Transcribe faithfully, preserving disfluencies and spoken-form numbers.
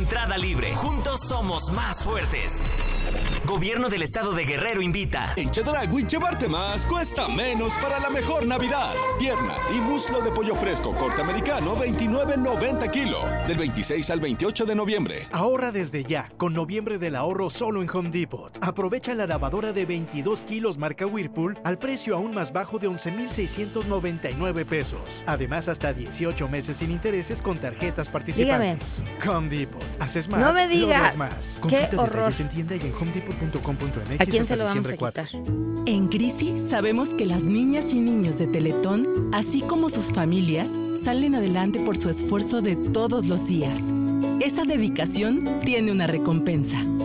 entrada libre. Juntos somos más fuertes. Gobierno del Estado de Guerrero invita. En Chedraui, llevarte más cuesta menos para la mejor Navidad. Pierna y muslo de pollo fresco corte americano, veintinueve noventa kilo. Del veintiséis al veintiocho de noviembre. Ahorra desde ya, con noviembre del ahorro solo en Home Depot. Aprovecha la lavadora de veintidós kilos marca Whirlpool al precio aún más bajo de once mil seiscientos noventa y nueve pesos. Además, hasta dieciocho meses sin intereses con tarjetas participantes. Dígame. Home Depot. Haces más, no me digas. Más. Qué horror. En tienda y en home depot punto com punto m x. ¿A quién se lo vamos a quitar? En Crisi sabemos que las niñas y niños de Teletón, así como sus familias, salen adelante por su esfuerzo de todos los días. Esa dedicación tiene una recompensa.